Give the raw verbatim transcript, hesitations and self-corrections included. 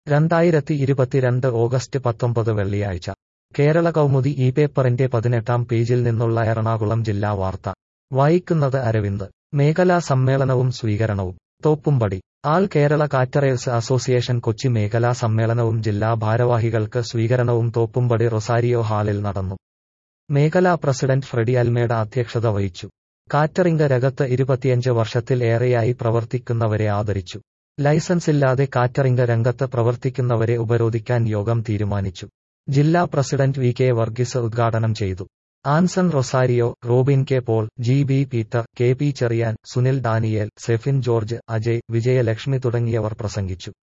രണ്ടായിരത്തി ഇരുപത്തിരണ്ട് ഓഗസ്റ്റ് പത്തൊമ്പത് വെള്ളിയാഴ്ച കേരള കൗമുദി ഈ പേപ്പറിന്റെ പതിനെട്ടാം പേജിൽ നിന്നുള്ള എറണാകുളം ജില്ലാ വാർത്ത വായിക്കുന്നത് അരവിന്ദ്. മേഖലാ സമ്മേളനവും സ്വീകരണവും. Thoppumpady. All Kerala caterers association Kochi മേഖലാ സമ്മേളനവും ജില്ലാ ഭാരവാഹികൾക്ക് സ്വീകരണവും തോപ്പുംപടി റൊസാരിയോ ഹാളിൽ നടന്നു. മേഖലാ പ്രസിഡന്റ് ഫ്രെഡി അൽമേഡ അധ്യക്ഷത വഹിച്ചു. കാറ്ററിംഗ് രംഗത്ത് ഇരുപത്തിയഞ്ച് വർഷത്തിൽ ഏറെയായി പ്രവർത്തിക്കുന്നവരെ ആദരിച്ചു. ലൈസൻസില്ലാതെ കാറ്ററിംഗ് രംഗത്ത് പ്രവർത്തിക്കുന്നവരെ ഉപരോധിക്കാൻ യോഗം തീരുമാനിച്ചു. ജില്ലാ പ്രസിഡന്റ് വി കെ വർഗീസ് ഉദ്ഘാടനം ചെയ്തു. Anson Rosario, Robin K Paul, G B Peter, K P Cherian, Sunil Daniel, Sefin George, Ajay, Vijayalakshmi തുടങ്ങിയവർ പ്രസംഗിച്ചു.